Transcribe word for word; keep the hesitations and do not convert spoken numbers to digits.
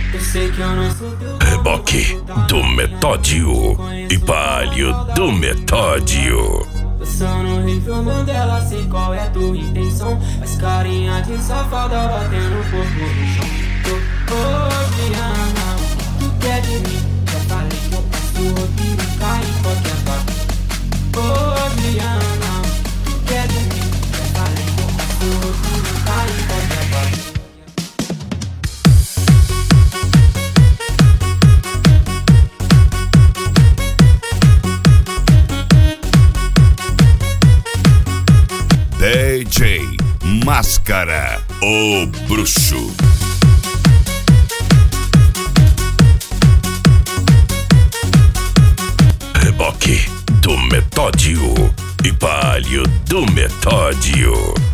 Eu sei que eu não sou teu. Reboque do Metódio e Palio do Metódio. Passando rifle Mandela, sei qual é tua intenção. Faz carinha de safada batendo o corpo no chão. Ô, ô, Diana, tu quer de mim? Já falei que eu passo o roteiro, cai em qualquer parte. Ô, Diana, tu quer de mim? Já falei que eu passo o roteiro, cai em qualquer parte. D J Máscara, o bruxo. Reboque do Metódio e Palio do Metódio.